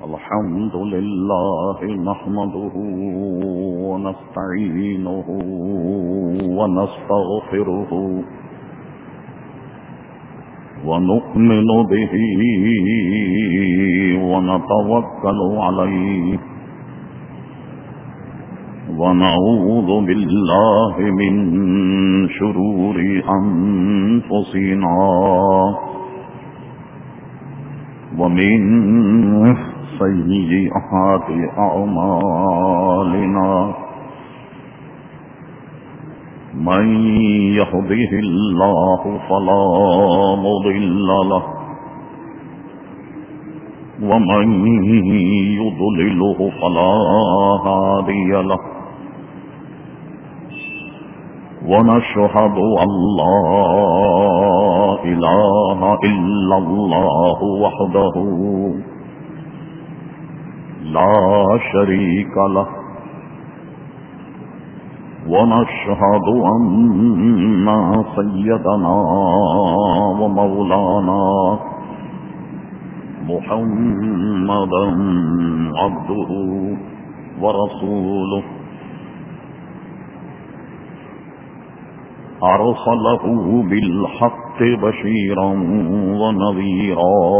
الحمد لله نحمده ونستعينه ونستغفره ونؤمن به ونتوكل عليه ونعوذ بالله من شرور أنفسنا ومن سيئات أعمالنا من يهده الله فلا مضل له ومن يضلله فلا هادي له ونشهد أن لا إله إلا الله وحده لا شريك له ونشهد أن سيدنا ومولانا محمدا عبده ورسوله أرسله بالحق بشيرا ونذيرا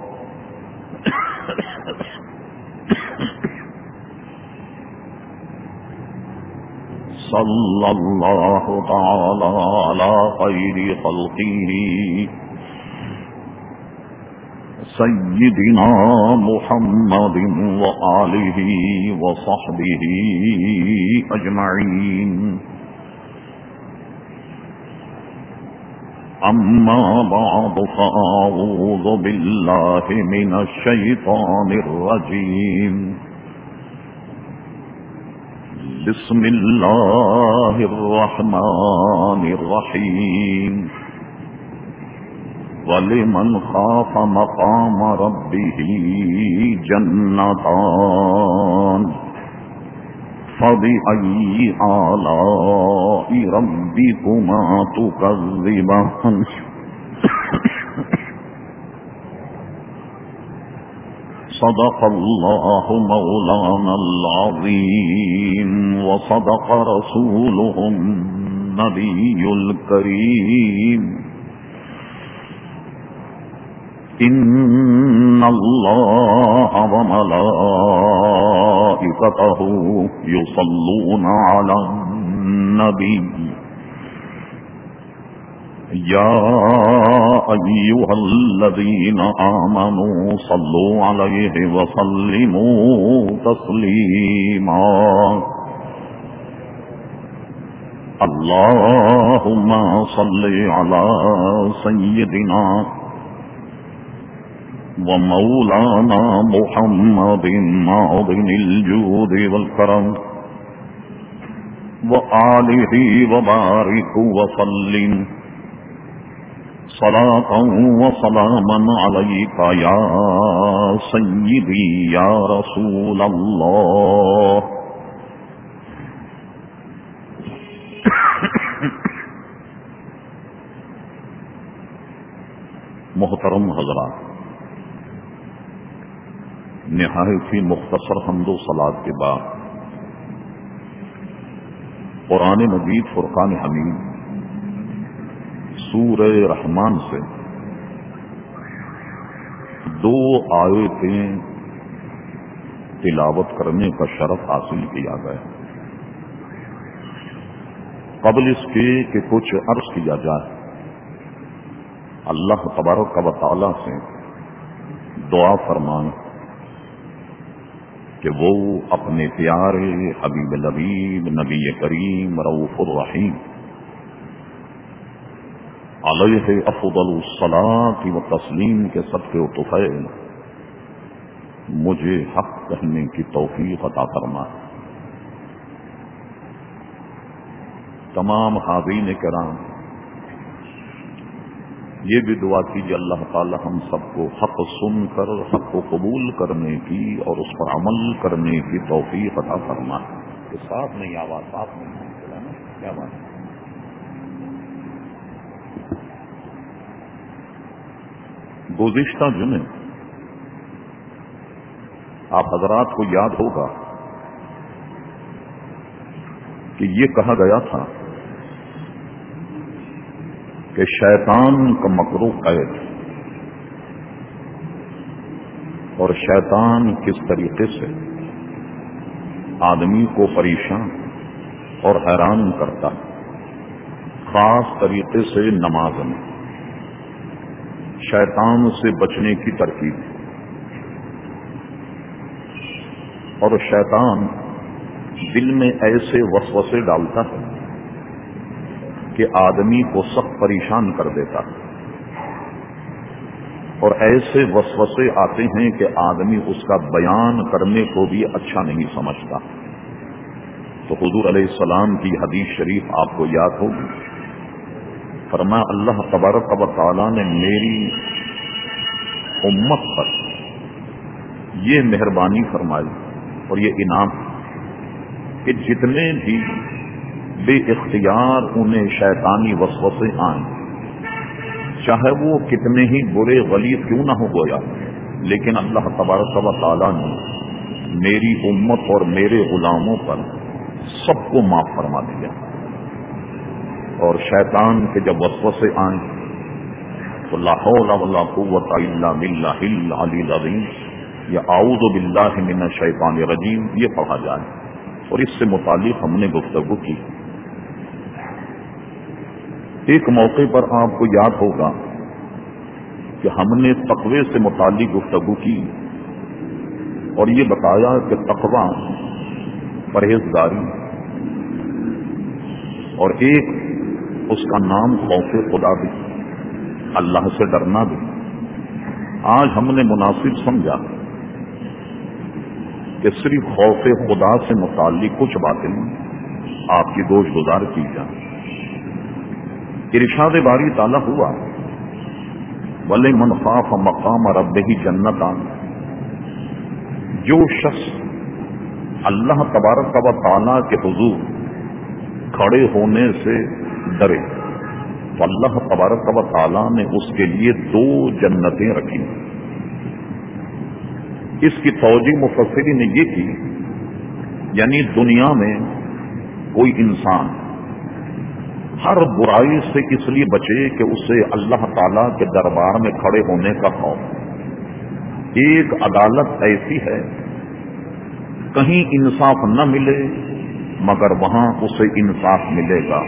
صلى الله تعالى على خير خلقه سيدنا محمد وآله وصحبه أجمعين. أما بعد فأعوذ بالله من الشيطان الرجيم. بسم الله الرحمن الرحيم. ولمن خاف مقام ربه جنتان فبأي آلاء ربكما تكذبان. صدق الله مولانا العظيم وصدق رسوله النبي الكريم. إن الله وملائكته يصلون على النبي يا أيها الذين آمنوا صلوا عليه وسلموا تسليما. اللهم صل على سيدنا ومولانا محمد معظم الجود والكرم وآله وبارك وسلم صلاة وسلاما عليك يا سيدي يا رسول الله. محترم حضرات، نہایت ہی مختصر حمد و صلات کے بعد قرآن مجید فرقان حمید سورہ رحمان سے دو آیتیں تلاوت کرنے کا شرف حاصل کیا گیا. قبل اس کے کہ کچھ عرض کیا جائے، اللہ تبارک و تعالی سے دعا فرمائیں کہ وہ اپنے پیارے حبیب لبیب نبی کریم رؤوف الرحیم علیہ افضل الصلاۃ و تسلیم کے صدقے و طفیل مجھے حق کہنے کی توفیق عطا فرمائے. تمام حاضرین کرام، یہ بھی دعا کیجیے اللہ تعالی ہم سب کو حق سن کر حق کو قبول کرنے کی اور اس پر عمل کرنے کی توفیق عطا فرمائے. ساتھ نہیں آواز ساتھ نہیں کیا بات. گزشتہ جمعے آپ حضرات کو یاد ہوگا کہ یہ کہا گیا تھا کہ شیطان کا مکروہ قید اور شیطان کس طریقے سے آدمی کو پریشان اور حیران کرتا ہے، خاص طریقے سے نماز میں شیطان سے بچنے کی ترکیب، اور شیطان دل میں ایسے وسوسے ڈالتا ہے کہ آدمی کو سخت پریشان کر دیتا ہے، اور ایسے وسوسے آتے ہیں کہ آدمی اس کا بیان کرنے کو بھی اچھا نہیں سمجھتا۔ تو حضور علیہ السلام کی حدیث شریف آپ کو یاد ہوگی، فرمایا اللہ تبارک و تعالی نے میری امت پر یہ مہربانی فرمائی اور یہ انعام کہ جتنے بھی بے اختیار انہیں شیطانی وسوسے آئیں، چاہے وہ کتنے ہی برے غلیظ کیوں نہ ہو گویا، لیکن اللہ تبارک و تعالی نے میری امت اور میرے غلاموں پر سب کو معاف فرما دیا۔ اور شیطان کے جب وسوسے آئیں تو لا حول ولا قوت الا باللہ العلی العظیم یا اعوذ باللہ من الشیطان الرجیم یہ پڑھا جائے، اور اس سے متعلق ہم نے گفتگو کی۔ ایک موقع پر آپ کو یاد ہوگا کہ ہم نے تقوی سے متعلق گفتگو کی اور یہ بتایا کہ تقوی پرہیزگاری اور ایک اس کا نام خوف خدا بھی، اللہ سے ڈرنا بھی۔ آج ہم نے مناسب سمجھا کہ صرف خوف خدا سے متعلق کچھ باتیں آپ کی گوش گزار کی جائیں۔ ارشاد باری تعالیٰ ہوا وَلِمَنْ خَافَ مَقَامَ رَبِّهِ جَنَّتَانِ، جو شخص اللہ تبارک و تعالیٰ کے حضور کھڑے ہونے سے ڈرے تو اللہ تبارک و تعالیٰ نے اس کے لیے 2 جنتیں رکھی۔ اس کی توجیہ مفسرین نے یہ کی، یعنی دنیا میں کوئی انسان ہر برائی سے اس لیے بچے کہ اسے اللہ تعالیٰ کے دربار میں کھڑے ہونے کا خوف۔ ایک عدالت ایسی ہے کہیں انصاف نہ ملے مگر وہاں اسے انصاف ملے گا،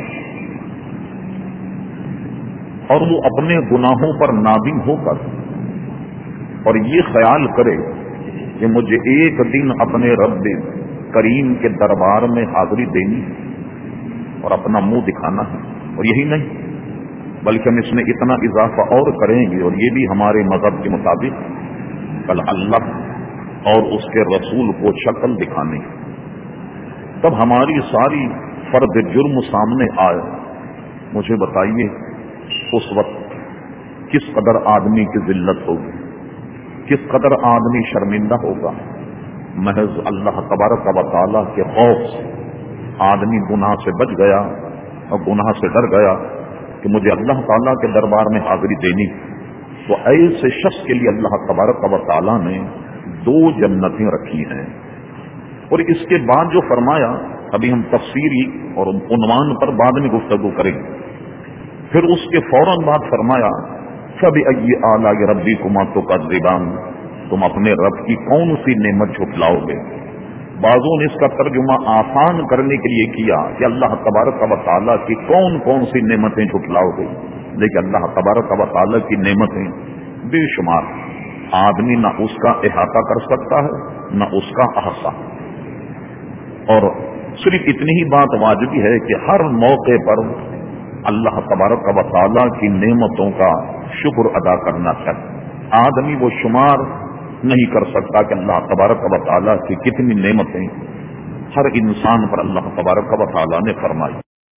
اور وہ اپنے گناہوں پر نادم ہو کر اور یہ خیال کرے کہ مجھے ایک دن اپنے رب کریم کے دربار میں حاضری دینی اور اپنا منہ دکھانا ہے۔ اور یہی نہیں بلکہ ہم اس میں اتنا اضافہ اور کریں گے، اور یہ بھی ہمارے مذہب کے مطابق کل اللہ اور اس کے رسول کو شکل دکھانے، تب ہماری ساری فرد جرم سامنے آئے۔ مجھے بتائیے اس وقت کس قدر آدمی کی ذلت ہوگی، کس قدر آدمی شرمندہ ہوگا۔ محض اللہ تبارک و تعالیٰ کے خوف سے آدمی گناہ سے بچ گیا اور گناہ سے ڈر گیا کہ مجھے اللہ تعالیٰ کے دربار میں حاضری دینی، تو ایسے شخص کے لیے اللہ تبارک و تعالیٰ نے 2 جنتیں رکھی ہیں۔ اور اس کے بعد جو فرمایا، ابھی ہم تفسیری اور عنوان پر بعد میں گفتگو کریں گے، پھر اس کے فوراً بعد فرمایا فَبِأَيِّ آلَاءِ رَبِّكُمَا تُكَذِّبَانِ، تم اپنے رب کی کون سی نعمت جھٹلاؤ گے۔ بعضوں نے اس کا ترجمہ آسان کرنے کے لیے کیا کہ اللہ تبارک و تعالیٰ کی کون کون سی نعمتیں جھٹلاؤ گے، لیکن اللہ تبارک و تعالیٰ کی نعمتیں بے شمار، آدمی نہ اس کا احاطہ کر سکتا ہے نہ اس کا احاطہ۔ اور صرف اتنی ہی بات واجبی ہے کہ ہر موقع پر اللہ تبارک و تعالیٰ کی نعمتوں کا شکر ادا کرنا چاہیے۔ آدمی وہ شمار نہیں کر سکتا کہ اللہ تبارک و تعالیٰ کی کتنی نعمتیں ہر انسان پر اللہ تبارک و تعالیٰ نے فرمائی۔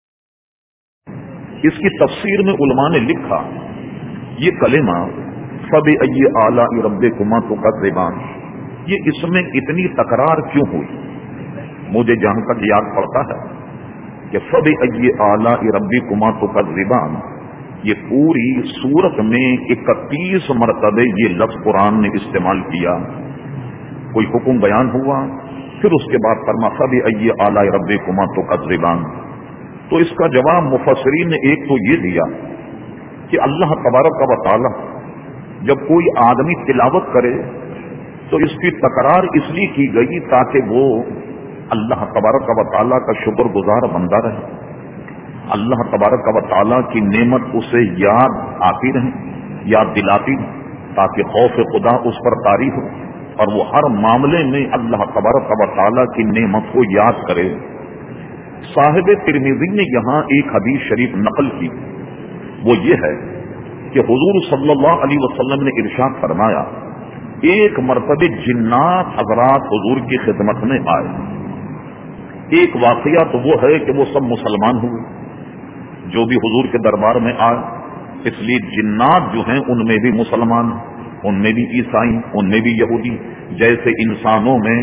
اس کی تفسیر میں علماء نے لکھا یہ کلمہ فَبِأَيِّ آلَاءِ رَبِّكُمَا تُكَذِّبَانِ، یہ اس میں اتنی تکرار کیوں ہوئی؟ مجھے جہاں تک یاد پڑتا ہے کہ فَبِأَيِّ آلَاءِ رَبِّكُمَا تُكَذِّبَانِ، یہ پوری سورت میں 31 مرتبہ یہ لفظ قرآن نے استعمال کیا کوئی حکم بیان ہوا، پھر اس کے بعد فرما فبأي آلاء ربكما تكذبان. تو اس کا جواب مفسرین نے ایک تو یہ دیا کہ اللہ تبارک و تعالی جب کوئی آدمی تلاوت کرے تو اس کی تکرار اس لیے کی گئی تاکہ وہ اللہ تبارک و تعالی کا شکر گزار بندہ رہے، اللہ تبارک و تعالی کی نعمت اسے یاد آتی رہے، یاد دلاتی رہے، تاکہ خوف خدا اس پر طاری ہو اور وہ ہر معاملے میں اللہ تبارک و تعالی کی نعمت کو یاد کرے. صاحب ترمذی نے یہاں ایک حدیث شریف نقل کی، وہ یہ ہے کہ حضور صلی اللہ علیہ وسلم نے ارشاد فرمایا ایک مرتبہ جنات حضرات حضور کی خدمت میں آئے. ایک واقعہ تو وہ ہے کہ وہ سب مسلمان ہوئے جو بھی حضور کے دربار میں آئے، اس لیے جنات جو ہیں ان میں بھی مسلمان، ان میں بھی عیسائی، ان میں بھی یہودی. جیسے انسانوں میں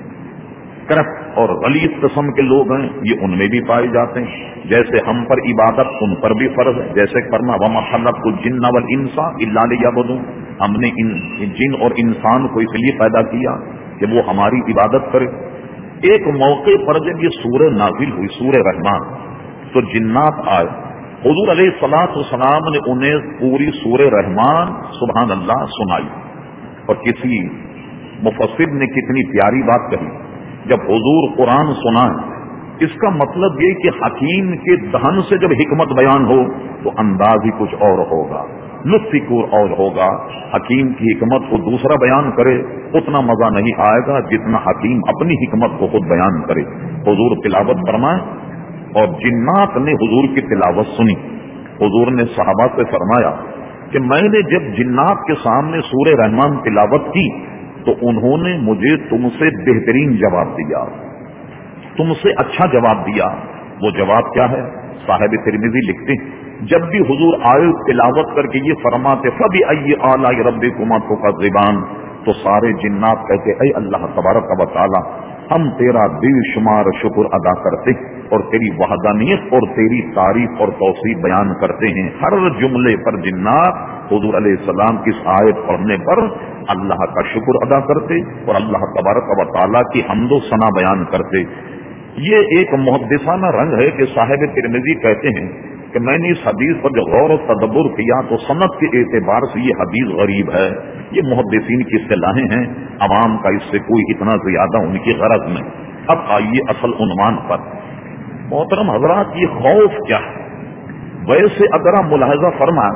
کرپٹ اور غلیظ قسم کے لوگ ہیں یہ ان میں بھی پائے جاتے ہیں. جیسے ہم پر عبادت ان پر بھی فرض ہے، جیسے فرما وما خلقت الجن والانس الا لیعبدون، ہم نے جن اور انسان کو اس لیے پیدا کیا کہ وہ ہماری عبادت کرے. ایک موقع پر جب یہ سورہ نازل ہوئی، سورہ رحمان، تو جنات آئے. حضور علیہ الصلوۃ والسلام نے انہیں پوری سورہ رحمان سبحان اللہ سنائی. اور کسی مفسر نے کتنی پیاری بات کہی، جب حضور قرآن سنائیں اس کا مطلب یہ کہ حکیم کے دہن سے جب حکمت بیان ہو تو انداز ہی کچھ اور ہوگا، لطف اور ہوگا. حکیم کی حکمت کو دوسرا بیان کرے اتنا مزہ نہیں آئے گا جتنا حکیم اپنی حکمت کو خود بیان کرے. حضور تلاوت فرمائیں اور جنات نے حضور کی تلاوت سنی. حضور نے صحابہ سے فرمایا کہ میں نے جب جنات کے سامنے سورہ رحمان تلاوت کی تو انہوں نے مجھے تم سے بہترین جواب دیا، تم سے اچھا جواب دیا. وہ جواب کیا ہے؟ صاحب ترمذی لکھتے ہیں جب بھی حضور آیت تلاوت کر کے یہ فرماتے فبأي آلاء ربكما تكذبان، تو سارے جنات کہتے اے اللہ تبارک و تعالی ہم تیرا بے شمار شکر ادا کرتے اور تیری وحدانیت اور تیری تعریف اور توصیف بیان کرتے ہیں. ہر جملے پر جنات حضور علیہ السلام کی اس آیت پڑھنے پر اللہ کا شکر ادا کرتے اور اللہ تبارک و تعالی کی حمد و ثنا بیان کرتے. یہ ایک محدثانہ رنگ ہے کہ صاحب ترمذی کہتے ہیں کہ میں نے اس حدیث پر جو غور و تدبر کیا تو سند کے اعتبار سے یہ حدیث غریب ہے. یہ محدثین کی اصطلاحیں ہیں، عوام کا اس سے کوئی اتنا زیادہ ان کی غرض نہیں. اب آئیے اصل عنوان پر. محترم حضرات، یہ خوف کیا ہے؟ ویسے اگر آپ ملاحظہ فرمائیں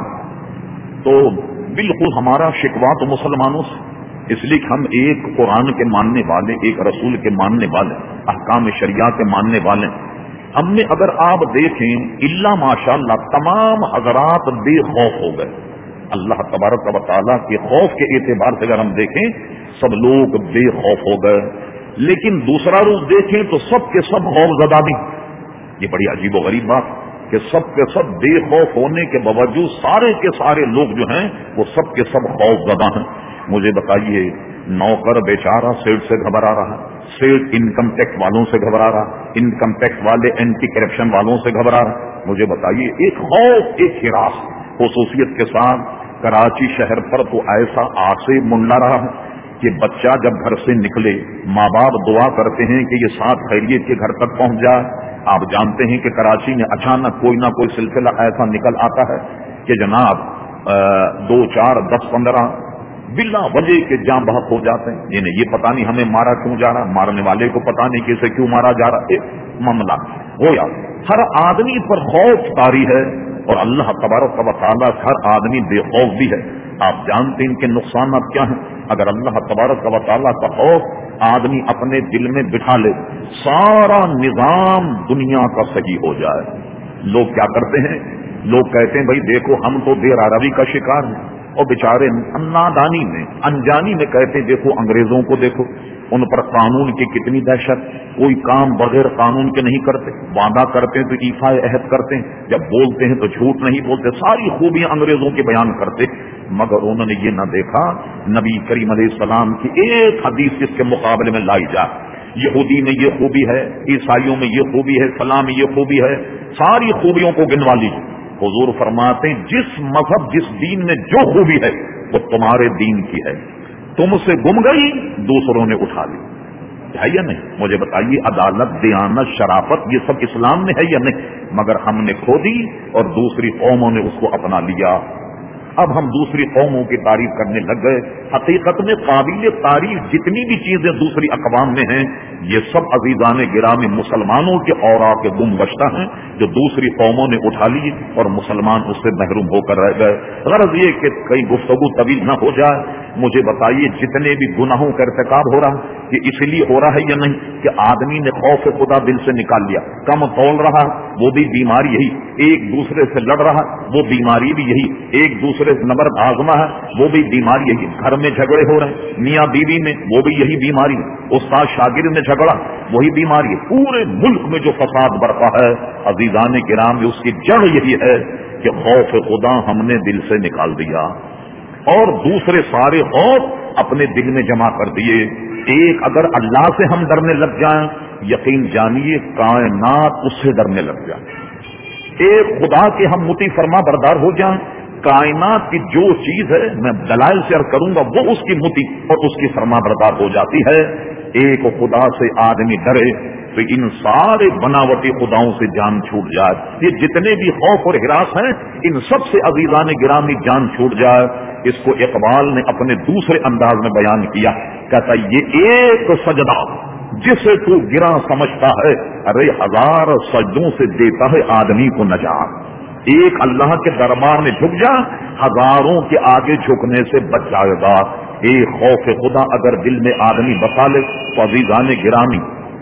تو بالکل ہمارا شکوہ تو مسلمانوں سے، اس لیے کہ ہم ایک قرآن کے ماننے والے، ایک رسول کے ماننے والے، احکام شریعہ کے ماننے والے. ہم نے اگر آپ دیکھیں الا ماشاءاللہ تمام حضرات بے خوف ہو گئے. اللہ تبارک و تعالیٰ کے خوف کے اعتبار سے اگر ہم دیکھیں سب لوگ بے خوف ہو گئے. لیکن دوسرا روپ دیکھیں تو سب کے سب خوف زدہ بھی. یہ بڑی عجیب و غریب بات کہ سب کے سب بے خوف ہونے کے باوجود سارے کے سارے لوگ جو ہیں وہ سب کے سب خوف زدہ ہیں. مجھے بتائیے، نوکر بیچارہ سیٹ سے گھبرا رہا، سیٹ انکم ٹیکس والوں سے گھبرا رہا، انکم ٹیکس والے اینٹی کرپشن والوں سے گھبرا رہا. مجھے بتائیے ایک خوف، ایک ہراس خصوصیت کے ساتھ کراچی شہر پر تو ایسا آسے منڈا رہا ہے کہ بچہ جب گھر سے نکلے ماں باپ دعا کرتے ہیں کہ یہ ساتھ خیریت کے گھر تک پہنچ جائے. آپ جانتے ہیں کہ کراچی میں اچانک کوئی نہ کوئی سلسلہ ایسا نکل آتا ہے کہ جناب 2 4 10 15 بلا وجہ کے جاں بحق ہو جاتے ہیں. انہیں یہ پتہ نہیں ہمیں مارا کیوں جا رہا، مارنے والے کو پتہ نہیں کہ اسے کیوں مارا جا رہا. ایک معاملہ ہو یا ہر آدمی پر خوف طاری ہے اور اللہ تبارک و تعالیٰ ہر آدمی بے خوف بھی ہے. آپ جانتے ہیں ان کے نقصانات کیا ہیں. اگر اللہ تبارک و تعالیٰ کا خوف آدمی اپنے دل میں بٹھا لے سارا نظام دنیا کا صحیح ہو جائے. لوگ کیا کرتے ہیں؟ لوگ کہتے ہیں بھائی دیکھو ہم تو بے روی کا شکار ہیں، اور بیچارے نادانی میں انجانی میں کہتے دیکھو انگریزوں کو دیکھو، ان پر قانون کی کتنی دہشت، کوئی کام بغیر قانون کے نہیں کرتے، وعدہ کرتے ہیں تو ایفا عہد کرتے ہیں، جب بولتے ہیں تو جھوٹ نہیں بولتے، ساری خوبیاں انگریزوں کی بیان کرتے. مگر انہوں نے یہ نہ دیکھا نبی کریم علیہ السلام کی ایک حدیث اس کے مقابلے میں لائی جائے. یہودی میں یہ خوبی ہے، عیسائیوں میں یہ خوبی ہے، فلاں میں یہ خوبی ہے، ساری خوبیوں کو گنوا لیجیے. حضور فرماتے ہیں جس مذہب جس دین میں جو خوبی ہے وہ تمہارے دین کی ہے. तुम से गुम गई, दूसरों ने उठा ली। है या नहीं? मुझे बताइए, अदालत, दयानत, शराफत, ये सब इस्लाम में है या नहीं? मगर हमने खो दी और दूसरी कौमों ने उसको अपना लिया। अब हम दूसरी कौमों की तारीफ करने लग गए। हकीकत में काबिल तारीफ जितनी भी चीजें दूसरी अक़वाम में हैं, ये सब अजीजान गिरामी मुसलमानों के औरा के गुम बश्ता हैं, जो दूसरी कौमों ने उठा ली और मुसलमान उससे महरूम होकर रह गए। गरज ये कि कई गुफ्तगू तवील न हो जाए, मुझे बताइए, जितने भी गुनाहों का इर्तिकाब हो रहा है, ये इसलिए हो रहा है या नहीं कि आदमी ने खौफ खुदा दिल से निकाल लिया। कम तौल रहा, वो भी बीमारी यही। एक दूसरे से लड़ रहा, वो बीमारी भी यही। एक दूसरे से नंबर आजमा है, वो भी बीमारी यही। घर में झगड़े हो रहे हैं मियाँ बीवी में, वो भी यही बीमारी। उस्ताद शागिर्द में झगड़ा, वही बीमारी है। पूरे मुल्क में जो फसाद बरपा है, अजीजान किराम, उसकी जड़ यही है कि खौफ खुदा हमने दिल से निकाल दिया और दूसरे सारे खौफ अपने दिल में जमा कर दिए। एक अगर अल्लाह से हम डरने लग जाएं, यकीन जानिए कायनात उससे डरने लग जाए। एक खुदा के हम मुती फरमा बरदार हो जाएं, कायनात की जो चीज है, मैं दलाइल से अर्ज करूंगा, वो उसकी मुती और उसकी फरमा बरदार हो जाती है। एक खुदा से आदमी डरे तो इन सारे बनावटी खुदाओं से जान छूट जाए। ये जितने भी खौफ और हिरास हैं, इन सब से अजीजान गिरामी जान छूट जाए। इसको इकबाल ने अपने दूसरे अंदाज में बयान किया, कहता ये एक सजदा जिसे तू गिरा समझता है, अरे हजार सजदों से देता है आदमी को नजात। एक अल्लाह के दरबार में झुक जा, हजारों के आगे झुकने से बच जाएगा। एक खौफ खुदा अगर दिल में आदमी बसा ले तो अजीजान गिरामी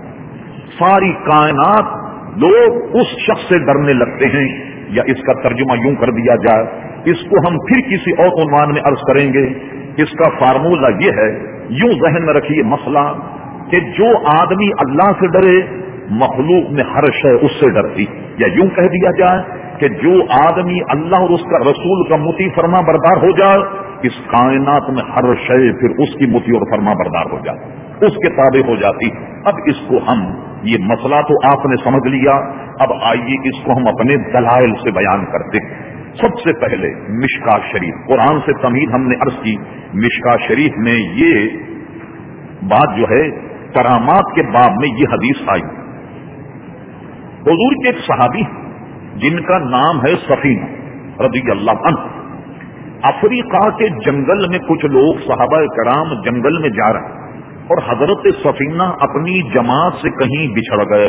सारी कायनात लोग उस शख्स से डरने लगते हैं। या इसका तर्जुमा यूं कर दिया जाए, इसको हम फिर किसी और उन्वान में अर्ज करेंगे। इसका फार्मूला यह है, यूं जहन में रखिए मसला, कि जो आदमी अल्लाह से डरे, मखलूक में हर शय उससे डरती। या यूं कह दिया जाए कि जो आदमी अल्लाह और उसका रसूल का मुती फरमा बरदार हो जाए, इस कायनात में हर शय फिर उसकी मुती और फरमा बरदार हो जाए, उसके ताबे हो जाती। अब इसको हम, ये मसला तो आपने समझ लिया, अब आइए इसको हम अपने दलाइल से बयान करते। सबसे पहले मिशका शरीफ, कुरान से तमीद हमने अर्ज की। मिशका शरीफ में ये बात जो है, करामात के बाब में ये हदीस आई। हुजूर के एक सहाबी जिनका नाम है सफीना रज़ियल्लाहु अन्हु, अफ्रीका के जंगल में कुछ लोग सहाबा कराम जंगल में जा रहे हैं और हजरत सफीना अपनी जमात से कहीं बिछड़ गए,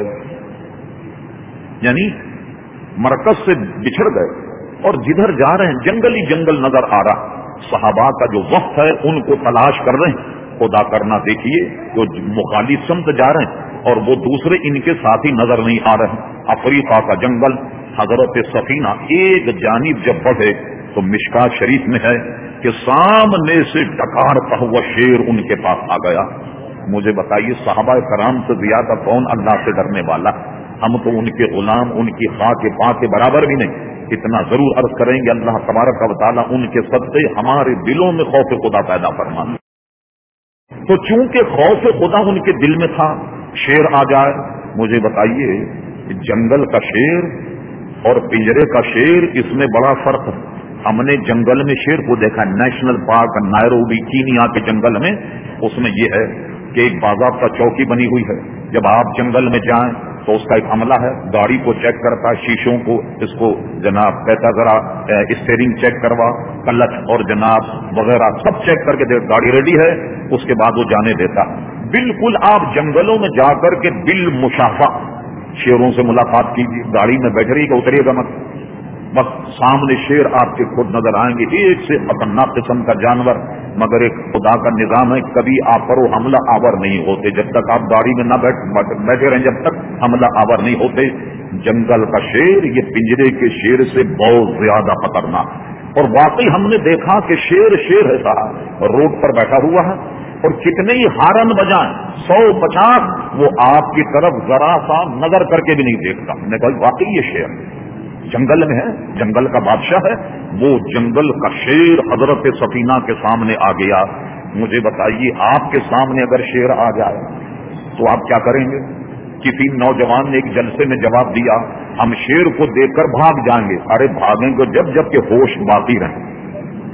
यानी मरकज से बिछड़ गए और जिधर जा रहे हैं जंगल ही जंगल नजर आ रहा। सहाबा का जो वक्त है उनको तलाश कर रहे हैं। खुदा करना देखिए, जो मुखालिफ समत जा रहे हैं और वो दूसरे इनके साथी नजर नहीं आ रहे हैं। अफ्रीका का जंगल, हजरत सफीना एक जानिब जब बढ़े तो मिशका शरीफ में है कि सामने से डकारता हुआ शेर उनके पास आ गया। मुझे बताइए, सहाबा कराम से ज्यादा कौन अल्लाह से डरने वाला? हम तो उनके गुलाम, उनकी खाक पा के बराबर भी नहीं। इतना जरूर अर्ज करेंगे, अल्लाह तबारक व तआला उनके सदक़े हमारे दिलों में खौफ खुदा पैदा फरमा। तो चूंकि खौफ खुदा उनके दिल में था, शेर आ जाए। मुझे बताइए, जंगल का शेर और पिंजरे का शेर, इसमें बड़ा फर्क है। हमने जंगल में शेर को देखा, नेशनल पार्क नायरोबी कीनिया के जंगल में, उसमें यह है कि एक बाज़ाब्ता चौकी बनी हुई है। जब आप जंगल में जाएं तो उसका एक अमला है, गाड़ी को चेक करता है, शीशों को, इसको जनाब कहता जरा स्टीयरिंग चेक करवा, क्लच और जनाब वगैरह सब चेक करके देख गाड़ी रेडी है, उसके बाद वो जाने देता। बिल्कुल आप जंगलों में जाकर के बिल मुशाफा शेरों से मुलाकात कीजिए, गाड़ी में बैठ रही उतरिएगा मत, बस सामने शेर आपके खुद नजर आएंगे, एक से खतरनाक किस्म का जानवर। मगर एक खुदा का निजाम है, कभी आप पर वो हमला आवर नहीं होते जब तक आप गाड़ी में न बैठे रहें, जब तक हमला आवर नहीं होते। जंगल का शेर ये पिंजरे के शेर से बहुत ज्यादा खतरनाक। और वाकई हमने देखा कि शेर शेर है साहब, रोड पर बैठा हुआ है और कितने ही हारन बजाएं, 150, वो आपकी तरफ जरा सा नजर करके भी नहीं देखता। मैंने कहा वाकई ये शेर जंगल में है, जंगल का बादशाह है। वो जंगल का शेर हजरत सफीना के सामने आ गया। मुझे बताइए, आपके सामने अगर शेर आ जाए तो आप क्या करेंगे? किसी नौजवान ने एक जलसे में जवाब दिया, हम शेर को देखकर भाग जाएंगे। अरे भागेंगे जब जब के होश बाकी रहे।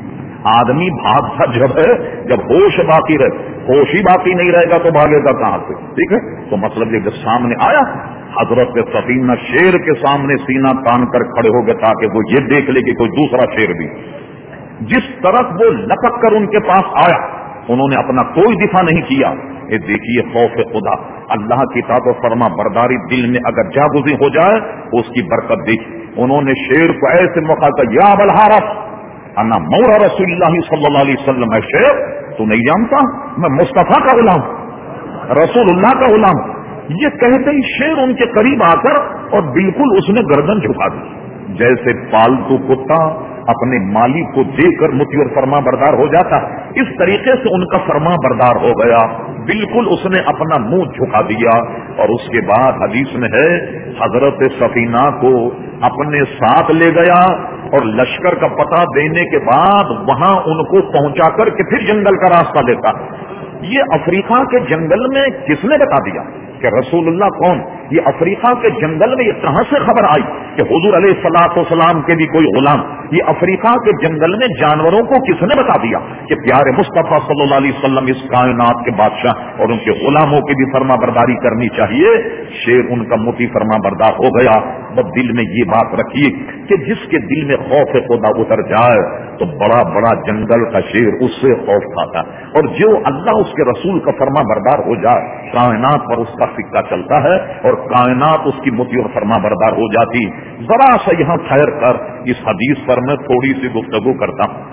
آدمی بھاگتا جب ہے جب ہوش باقی رہے، ہوش ہی باقی نہیں رہے گا تو بھاگے گا کہاں سے؟ ٹھیک ہے، تو مطلب یہ جب سامنے آیا حضرت سفینہ شیر کے سامنے سینہ تان کر کھڑے ہو گئے تاکہ وہ یہ دیکھ لے کہ کوئی دوسرا شیر بھی. جس طرف وہ لپک کر ان کے پاس آیا انہوں نے اپنا کوئی دفاع نہیں کیا. یہ دیکھیے خوف خدا، اللہ کی اطاعت و فرما برداری دل میں اگر جاگزی ہو جائے تو اس کی برکت دیکھی. انہوں نے شیر کو ایسے مخاطب کیا، یا ابا الحارث انا مولى رسول اللہ صلی اللہ علیہ وسلم. ہے شیر تو نہیں جانتا میں مصطفیٰ کا غلام، رسول اللہ کا غلام. یہ کہتے ہی شیر ان کے قریب آ کر اور بالکل اس نے گردن جھکا دی، جیسے پالتو کتا اپنے مالک کو دیکھ کر مطیع اور فرما بردار ہو جاتا. اس طریقے سے ان کا فرما بردار ہو گیا، بالکل اس نے اپنا منہ جھکا دیا. اور اس کے بعد حدیث میں ہے حضرت سفینہ کو اپنے ساتھ لے گیا اور لشکر کا پتہ دینے کے بعد وہاں ان کو پہنچا کر کے پھر جنگل کا راستہ دیتا. یہ افریقہ کے جنگل میں کس نے بتا دیا کہ رسول اللہ کون؟ یہ افریقہ کے جنگل میں یہ کہاں سے خبر آئی کہ حضور علیہ الصلوۃ والسلام کے بھی کوئی غلام؟ یہ افریقہ کے جنگل میں جانوروں کو کس نے بتا دیا کہ پیارے مصطفیٰ صلی اللہ علیہ وسلم اس کائنات کے بادشاہ اور ان کے غلاموں کی بھی فرما برداری کرنی چاہیے؟ شیر ان کا مطیع فرما بردار ہو گیا. بس دل میں یہ بات رکھیے کہ جس کے دل میں خوف خدا اتر جائے تو بڑا بڑا جنگل کا شیر اس سے خوف کھاتا، اور جو اللہ اس کے رسول کا فرما بردار ہو جائے کائنات پر اس کا سکہ چلتا ہے اور کائنات اس کی مطیع اور فرما بردار ہو جاتی. ذرا سا یہاں ٹھہر کر اس حدیث پر میں تھوڑی سی گفتگو کرتا ہوں.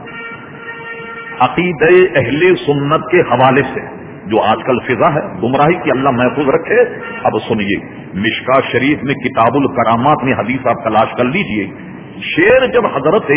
عقیدہ اہل سنت کے حوالے سے جو آج کل فضا ہے گمراہی کی اللہ محفوظ رکھے. اب سنیے، مشکاۃ شریف میں کتاب الکرامات میں حدیث آپ تلاش کر لیجئے. شیر جب حضرت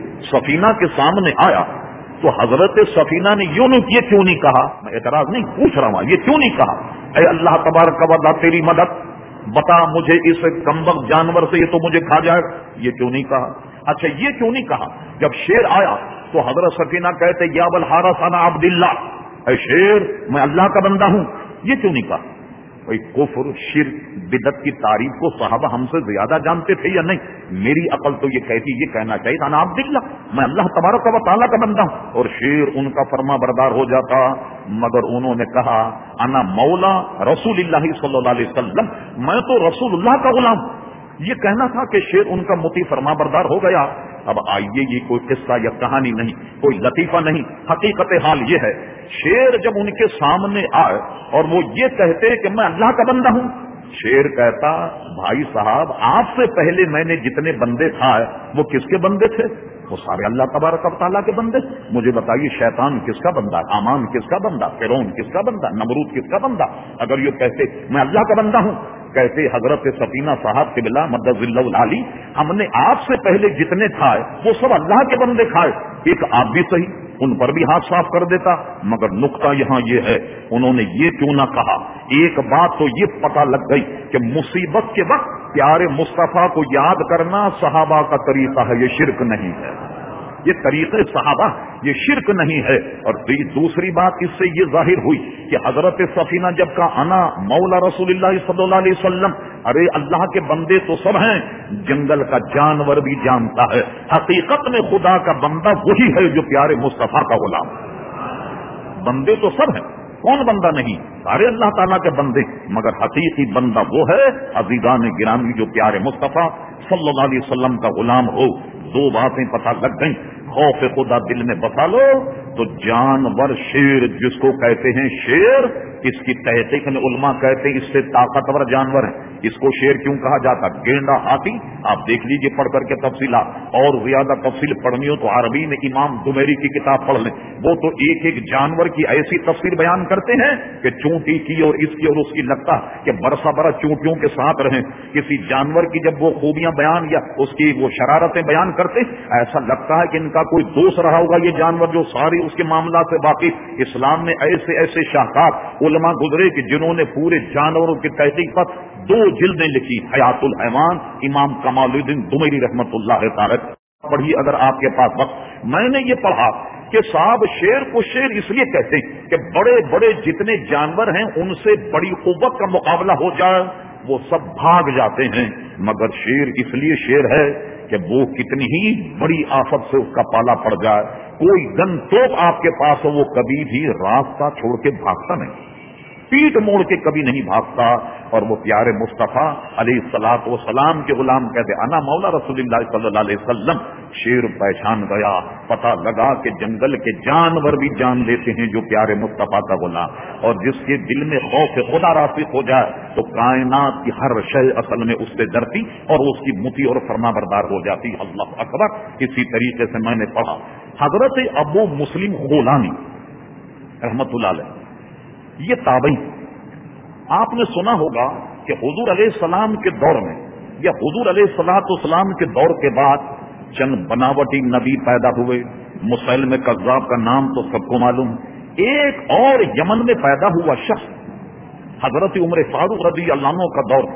سفینہ کے سامنے آیا تو حضرت سفینہ نے یہ کیوں نہیں کہا؟ میں اعتراض نہیں پوچھ رہا ہوں، یہ کیوں نہیں کہا اے اللہ تبارک و تعالی تیری مدد بتا مجھے اس کمبخت جانور سے یہ تو مجھے کھا جائے؟ یہ کیوں نہیں کہا؟ اچھا یہ کیوں نہیں کہا جب شیر آیا تو حضرت سفینہ کہتے یا ابا الحارث انا عبد اللہ، اے شیر میں اللہ کا بندہ ہوں؟ یہ کیوں نہیں کہا؟ بھائی کفر شرک بدعت کی تعریف کو صحابہ ہم سے زیادہ جانتے تھے یا نہیں؟ میری عقل تو یہ کہتی، یہ کہنا چاہیے انا عبد اللہ، میں اللہ تبارک و تعالیٰ کا بندہ ہوں، اور شیر ان کا فرما بردار ہو جاتا. مگر انہوں نے کہا انا مولا رسول اللہ صلی اللہ علیہ وسلم، میں تو رسول اللہ کا غلام. یہ کہنا تھا کہ شیر ان کا مطیع فرما بردار ہو گیا. اب آئیے، یہ کوئی قصہ یا کہانی نہیں، کوئی لطیفہ نہیں، حقیقت حال یہ ہے شیر جب ان کے سامنے آئے اور وہ یہ کہتے کہ میں اللہ کا بندہ ہوں، شیر کہتا بھائی صاحب آپ سے پہلے میں نے جتنے بندے کھائے وہ کس کے بندے تھے؟ وہ سارے اللہ تبارک و تعالیٰ کے بندے. مجھے بتائیے شیطان کس کا بندہ، حامان کس کا بندہ، فرعون کس کا بندہ، نمرود کس کا بندہ؟ اگر یہ کہتے میں اللہ کا بندہ ہوں، کہتے حضرت سفینہ صاحب قبلہ مدد اللہ العالی ہم نے آپ سے پہلے جتنے کھائے وہ سب اللہ کے بندے کھائے، ایک آپ بھی صحیح، ان پر بھی ہاتھ صاف کر دیتا. مگر نقطہ یہاں یہ ہے انہوں نے یہ کیوں نہ کہا؟ ایک بات تو یہ پتہ لگ گئی کہ مصیبت کے وقت پیارے مصطفیٰ کو یاد کرنا صحابہ کا طریقہ ہے، یہ شرک نہیں ہے، یہ طریقے صحابہ، یہ شرک نہیں ہے. اور دوسری بات اس سے یہ ظاہر ہوئی کہ حضرت سفینہ جب کا انا مولا رسول اللہ صلی اللہ علیہ وسلم، ارے اللہ کے بندے تو سب ہیں، جنگل کا جانور بھی جانتا ہے حقیقت میں خدا کا بندہ وہی ہے جو پیارے مصطفیٰ کا غلام. بندے تو سب ہیں، کون بندہ نہیں؟ سارے اللہ تعالیٰ کے بندے، مگر حقیقی بندہ وہ ہے عزیزان گرامی جو پیارے مصطفیٰ صلی اللہ علیہ وسلم کا غلام ہو. دو باتیں پتہ لگ گئیں، خوف خدا دل میں بسا لو تو جانور شیر جس کو کہتے ہیں شیر، اس کی تحقیق میں علماء کہتے ہیں اس سے طاقتور جانور ہے. اس کو شیر کیوں کہا جاتا؟ گینڈا، ہاتھی. آپ دیکھ لیجئے پڑھ کر کے تفصیلات، اور زیادہ تفصیل پڑھنی ہو تو عربی میں امام دمیری کی کتاب پڑھ لیں، وہ تو ایک ایک جانور کی ایسی تفصیل بیان کرتے ہیں کہ چونٹی کی اور اس کی اور اس کی لگتا کہ برسا برس چونٹیوں کے ساتھ رہیں. کسی جانور کی جب وہ خوبیاں بیان یا اس کی وہ شرارتیں بیان کرتے ایسا لگتا ہے کہ ان کا کوئی دوست رہا ہوگا یہ جانور جو ساری اس کے معاملات سے باقی. اسلام میں ایسے ایسے شاہکار علماء گزرے کہ جنہوں نے پورے جانوروں کی تحقیق پر 2 جلدیں لکھی. حیات الحیوان امام کمال الدین دمیری رحمت اللہ تعالی پڑھی اگر آپ کے پاس وقت. میں نے یہ پڑھا کہ صاحب شیر کو شیر اس لیے کہتے ہیں کہ بڑے بڑے جتنے جانور ہیں ان سے بڑی قوت کا مقابلہ ہو جائے وہ سب بھاگ جاتے ہیں، مگر شیر اس لیے شیر ہے کہ وہ کتنی ہی بڑی آفت سے اس کا پالا پڑ جائے، کوئی گن توپ آپ کے پاس ہو، وہ کبھی بھی راستہ چھوڑ کے بھاگتا نہیں، پیٹ موڑ کے کبھی نہیں بھاگتا۔ اور وہ پیارے مصطفیٰ علیہ الصلوۃ والسلام کے غلام کہتے انا مولا رسول اللہ صلی اللہ علیہ وسلم، شیر پہچان گیا، پتہ لگا کہ جنگل کے جانور بھی جان لیتے ہیں جو پیارے مصطفیٰ کا غلام، اور جس کے دل میں خوف خدا راسخ ہو جائے تو کائنات کی ہر شے اصل میں اس سے ڈرتی اور اس کی مطیع اور فرما بردار ہو جاتی۔ اللہ اکبر۔ اسی طریقے سے میں نے پڑھا حضرت ابو مسلم خولانی رحمت اللہ علیہ، یہ تابعی، آپ نے سنا ہوگا کہ حضور علیہ السلام کے دور میں یا حضور علیہ الصلوۃ والسلام کے دور کے بعد چند بناوٹی نبی پیدا ہوئے۔ مسیلمہ کذاب کا نام تو سب کو معلوم، ایک اور یمن میں پیدا ہوا شخص حضرت عمر فاروق رضی اللہ عنہ کا دور،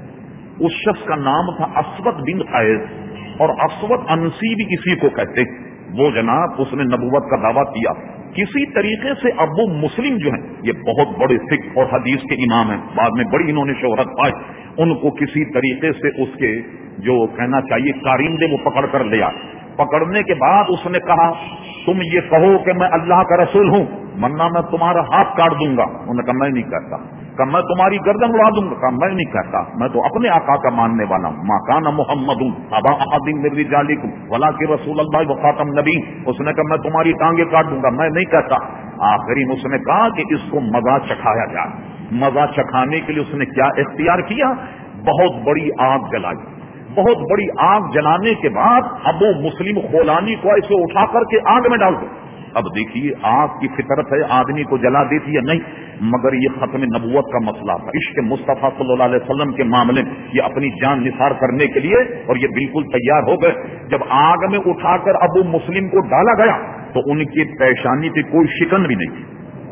اس شخص کا نام تھا اسود بن قیس، اور اسود انسی بھی کسی کو کہتے۔ وہ جناب اس نے نبوت کا دعویٰ کیا۔ کسی طریقے سے ابو مسلم جو ہیں یہ بہت بڑے فقہ اور حدیث کے امام ہیں، بعد میں بڑی انہوں نے شہرت پائی، ان کو کسی طریقے سے اس کے جو کہنا چاہیے کارندے وہ پکڑ کر لیا۔ پکڑنے کے بعد اس نے کہا تم یہ کہو کہ میں اللہ کا رسول ہوں ورنہ میں تمہارا ہاتھ کاٹ دوں گا۔ انہوں نے کہا میں نہیں کہتا۔ کہا میں تمہاری گردن اڑا دوں گا۔ کہا میں نہیں کہتا، میں تو اپنے آقا کا ماننے والا ہوں۔ ما کان محمد ابا احد من رجالکم ولکن رسول اللہ وخاتم النبیین۔ اس نے کہا میں تمہاری ٹانگیں کاٹ دوں گا، میں نہیں کہتا۔ آخری میں اس نے کہا کہ اس کو مزہ چکھایا جائے۔ مزہ چکھانے کے لیے اس نے کیا اختیار کیا؟ بہت بڑی آگ جلائی۔ بہت بڑی آگ جلانے کے بعد ابو مسلم خولانی کو اسے اٹھا کر کے آگ میں ڈال دو۔ اب دیکھیے آگ کی فطرت ہے آدمی کو جلا دیتی ہے نہیں، مگر یہ ختم نبوت کا مسئلہ تھا، عشق مصطفیٰ صلی اللہ علیہ وسلم کے معاملے میں یہ اپنی جان نثار کرنے کے لیے، اور یہ بالکل تیار ہو گئے۔ جب آگ میں اٹھا کر ابو مسلم کو ڈالا گیا تو ان کی پیشانی پہ کوئی شکن بھی نہیں،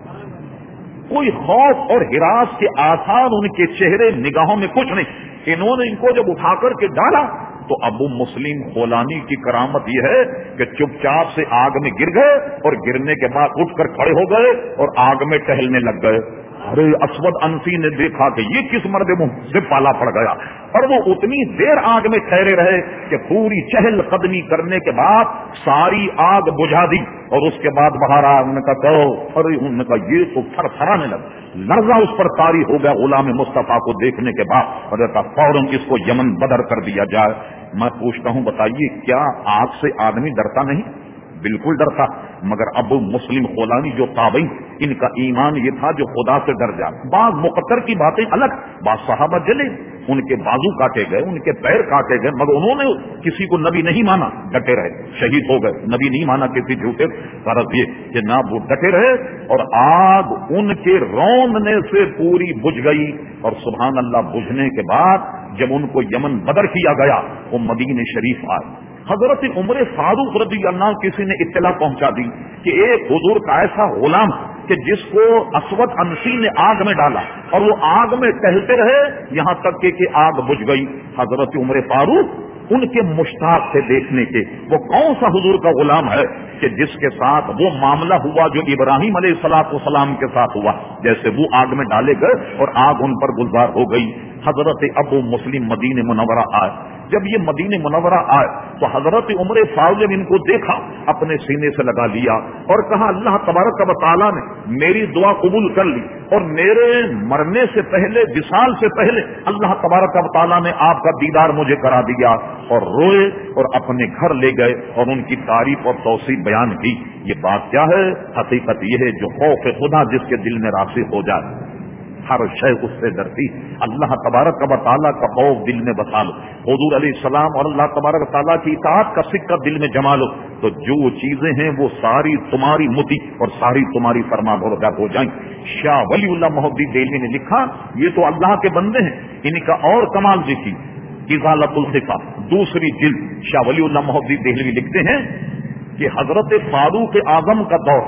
کوئی خوف اور ہراس کے آثار ان کے چہرے نگاہوں میں کچھ نہیں۔ انہوں نے ان کو جب اٹھا کر کے ڈالا تو ابو مسلم خولانی کی کرامت یہ ہے کہ چپ چاپ سے آگ میں گر گئے، اور گرنے کے بعد اٹھ کر کھڑے ہو گئے اور آگ میں ٹہلنے لگ گئے۔ ارے اسود انسی نے دیکھا کہ یہ کس مرد منہ سے پالا پڑ گیا، اور وہ اتنی دیر آگ میں ٹھہرے رہے کہ پوری چہل قدمی کرنے کے بعد ساری آگ بجھا دی، اور اس کے بعد باہر آ انہوں نے کہا کہو، ارے انہوں نے کہا یہ تو تھر تھرانے لگا، لرزہ اس پر طاری ہو گیا غلام مصطفیٰ کو دیکھنے کے بعد، اور کہا فوراً اس کو یمن بدر کر دیا جائے۔ میں پوچھتا ہوں بتائیے کیا آگ سے آدمی ڈرتا نہیں؟ بالکل ڈرتا، مگر ابو مسلم خولانی جو تابعی، ان کا ایمان یہ تھا جو خدا سے ڈر جائے۔ بعض مقتر کی باتیں الگ، بعض صحابہ جلے، ان کے بازو کاٹے گئے، ان کے پیر کاٹے گئے، مگر انہوں نے کسی کو نبی نہیں مانا، ڈٹے رہے، شہید ہو گئے، نبی نہیں مانا کسی جھوٹے۔ غرض یہ کہ نہ وہ ڈٹے رہے، اور آگ ان کے روندنے سے پوری بجھ گئی، اور سبحان اللہ بجھنے کے بعد جب ان کو یمن بدر کیا گیا وہ مدینہ شریف آئے۔ حضرت عمر فاروق رضی اللہ عنہ کسی نے اطلاع پہنچا دی کہ ایک حضور کا ایسا غلام کہ جس کو اسود انسی نے آگ میں ڈالا، اور وہ آگ میں ٹہلتے رہے یہاں تک کہ آگ بجھ گئی۔ حضرت عمر فاروق ان کے مشتاق تھے دیکھنے کے وہ کون سا حضور کا غلام ہے کہ جس کے ساتھ وہ معاملہ ہوا جو ابراہیم علیہ الصلوۃ والسلام کے ساتھ ہوا، جیسے وہ آگ میں ڈالے گئے اور آگ ان پر گلزار ہو گئی۔ حضرت ابو مسلم مدینہ منورہ آئے۔ جب یہ مدینہ منورہ آئے تو حضرت عمر فاروق نے ان کو دیکھا، اپنے سینے سے لگا لیا اور کہا اللہ تبارک و تعالیٰ نے میری دعا قبول کر لی، اور میرے مرنے سے پہلے، وصال سے پہلے اللہ تبارک و تعالیٰ نے آپ کا دیدار مجھے کرا دیا، اور روئے اور اپنے گھر لے گئے اور ان کی تعریف اور توصیف بیان کی۔ یہ بات کیا ہے؟ حقیقت یہ ہے جو خوف خدا جس کے دل میں راسخ ہو جائے ہر شے اس سے ڈرتی۔ اللہ تبارک و تعالیٰ کا خوف دل میں بسا لو، حضور علیہ السلام اور اللہ تبارک و تعالیٰ کی اطاعت کا سکہ دل میں جما لو، تو جو چیزیں ہیں وہ ساری تمہاری متی اور ساری تمہاری فرما بردار ہو جائیں۔ شاہ ولی اللہ محدث دہلوی نے لکھا، یہ تو اللہ کے بندے ہیں، ان کا اور کمال دیکھی، ازالۃ الخفا دوسری جلد، شاہ ولی اللہ محدث دہلوی لکھتے ہیں کہ حضرت فاروق اعظم کا دور،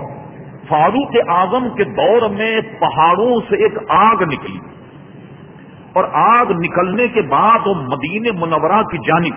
فاروق اعظم کے دور میں پہاڑوں سے ایک آگ نکلی، اور آگ نکلنے کے بعد وہ مدینہ منورہ کی جانب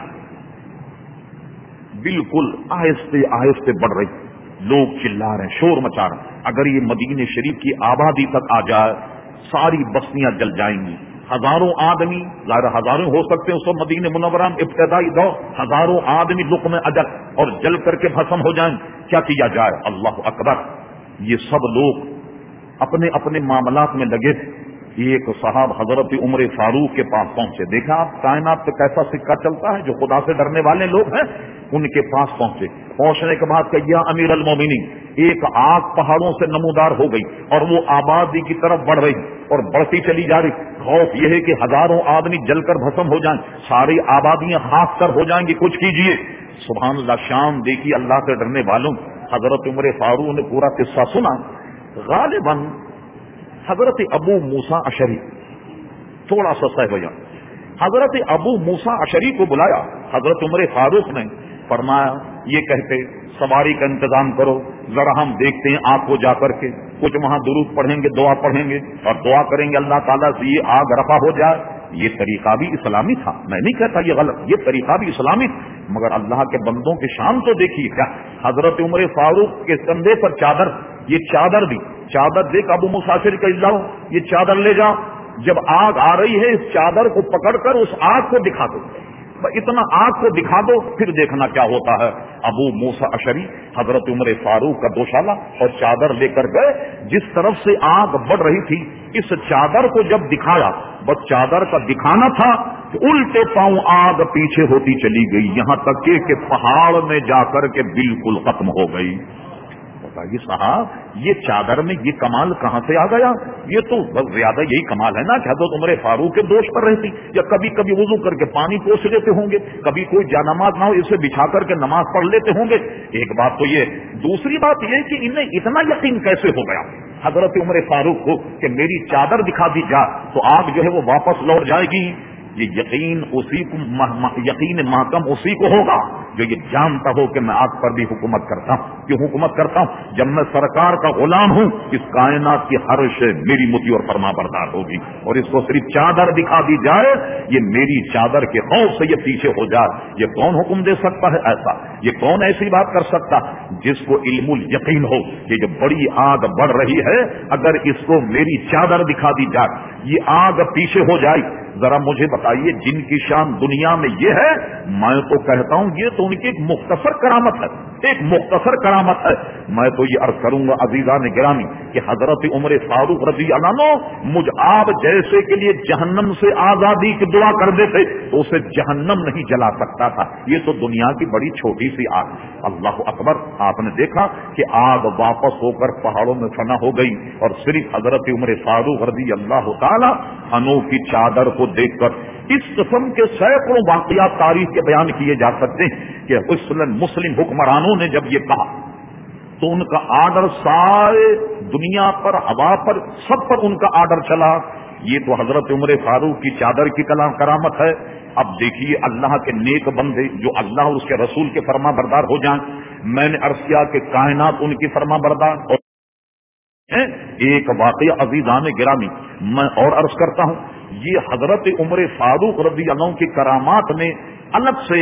بالکل آہستہ آہستہ بڑھ رہی، لوگ چلا رہے ہیں، شور مچا رہے ہیں۔ اگر یہ مدینہ شریف کی آبادی تک آ جائے ساری بستیاں جل جائیں گی، ہزاروں آدمی، ظاہر ہزاروں ہو سکتے ہیں اس وقت مدینہ منورہ میں ابتدائی دور، ہزاروں آدمی لقم اجل اور جل کر کے بھسم ہو جائیں، کیا کیا جائے؟ اللہ اکبر! یہ سب لوگ اپنے اپنے معاملات میں لگے تھے. ایک صاحب حضرت عمر فاروق کے پاس پہنچے. دیکھا آپ کائنات پہ کیسا سکہ چلتا ہے، جو خدا سے ڈرنے والے لوگ ہیں ان کے پاس پہنچے. پہنچنے کے بعد کہ یا امیر المومنین، ایک آگ پہاڑوں سے نمودار ہو گئی اور وہ آبادی کی طرف بڑھ رہی اور بڑھتی چلی جا رہی. خوف یہ ہے کہ ہزاروں آدمی جل کر بھسم ہو جائیں، ساری آبادیاں خاک کر ہو جائیں گی، کچھ کیجیے. سبحان اللہ! شام دیکھی اللہ سے ڈرنے والوں. حضرت عمر فاروق نے پورا قصہ سنا. غالباً حضرت ابو موسیٰ اشعری، تھوڑا سا سہ بیان، حضرت ابو موسیٰ اشعری کو بلایا. حضرت عمر فاروق نے فرمایا یہ کہتے سواری کا انتظام کرو، ذرا ہم دیکھتے ہیں آپ کو جا کر کے کچھ وہاں درود پڑھیں گے، دعا پڑھیں گے اور دعا کریں گے اللہ تعالیٰ سے یہ آگ رفع ہو جائے. یہ طریقہ بھی اسلامی تھا، میں نہیں کہتا یہ غلط، یہ طریقہ بھی اسلامی تھا، مگر اللہ کے بندوں کی شان تو دیکھیے. کیا حضرت عمر فاروق کے کندھے پر چادر، یہ چادر دی، چادر دیکھ ابو مسافر کہ لاؤ یہ چادر لے جاؤ، جب آگ آ رہی ہے اس چادر کو پکڑ کر اس آگ کو دکھا دو، اتنا آگ کو دکھا دو، پھر دیکھنا کیا ہوتا ہے. ابو موسیٰ اشعری حضرت عمر فاروق کا دوشالہ اور چادر لے کر گئے. جس طرف سے آگ بڑھ رہی تھی اس چادر کو جب دکھایا، بس چادر کا دکھانا تھا کہ الٹے پاؤں آگ پیچھے ہوتی چلی گئی، یہاں تک کہ پہاڑ میں جا کر کے بالکل ختم ہو گئی. بتائیے صاحب یہ چادر میں یہ کمال کہاں سے آ گیا؟ یہ تو بس زیادہ یہی کمال ہے نا کہ حضرت عمر فاروق کے دوش پر رہتی، یا کبھی کبھی وضو کر کے پانی پوچھ لیتے ہوں گے، کبھی کوئی جانماز نہ ہو اسے بچھا کر کے نماز پڑھ لیتے ہوں گے. ایک بات تو یہ، دوسری بات یہ کہ انہیں اتنا یقین کیسے ہو گیا حضرت عمر فاروق کو کہ میری چادر دکھا دی جائے تو آگ جو ہے وہ واپس لوٹ جائے گی. یہ یقین اسی کو یقین محکم اسی کو ہوگا جو یہ جانتا ہو کہ میں آگ پر بھی حکومت کرتا ہوں. کیوں حکومت کرتا ہوں؟ جب میں سرکار کا غلام ہوں اس کائنات کی ہر شے میری مطیع اور فرما بردار ہوگی، اور اس کو صرف چادر دکھا دی جائے، یہ میری چادر کے خوف سے یہ پیچھے ہو جائے. یہ کون حکم دے سکتا ہے ایسا؟ یہ کون ایسی بات کر سکتا جس کو علم الیقین ہو کہ جو بڑی آگ بڑھ رہی ہے اگر اس کو میری چادر دکھا دی جائے یہ آگ پیچھے ہو جائے. ذرا مجھے بتائیے جن کی شان دنیا میں یہ ہے، میں تو کہتا ہوں یہ تو ان کی ایک مختصر کرامت ہے، ایک مختصر کرامت ہے. میں تو یہ عرض کروں گا عزیزان گرامی کہ حضرت عمر فاروق رضی اللہ عنہ مجھ آپ جیسے کے لیے جہنم سے آزادی کی دعا کر دیتے تو اسے جہنم نہیں جلا سکتا تھا. یہ تو دنیا کی بڑی چھوٹی سی آگ. اللہ اکبر! آپ نے دیکھا کہ آگ واپس ہو کر پہاڑوں میں فنا ہو گئی اور صرف حضرت عمر فاروق رضی اللہ تعالی عنہ کی چادر کو دیکھ کر اس قسم کے سینکڑوں واقعات تاریخ کے بیان کیے جا سکتے ہیں کہ مسلم حکمرانوں نے جب یہ کہا تو ان کا آرڈر سارے دنیا پر، ہوا پر، سب پر ان کا آرڈر چلا. یہ تو حضرت عمر فاروق کی چادر کی کرامت ہے. اب دیکھیے اللہ کے نیک بندے جو اللہ اور اس کے رسول کے فرما بردار ہو جائیں. میں نے عرض کیا کہ کائنات ان کی فرما بردار. اور ایک واقعہ عزیزان گرامی میں اور عرض کرتا ہوں، یہ حضرت عمر فاروق رضی اللہ عنہ کی کرامات میں الگ سے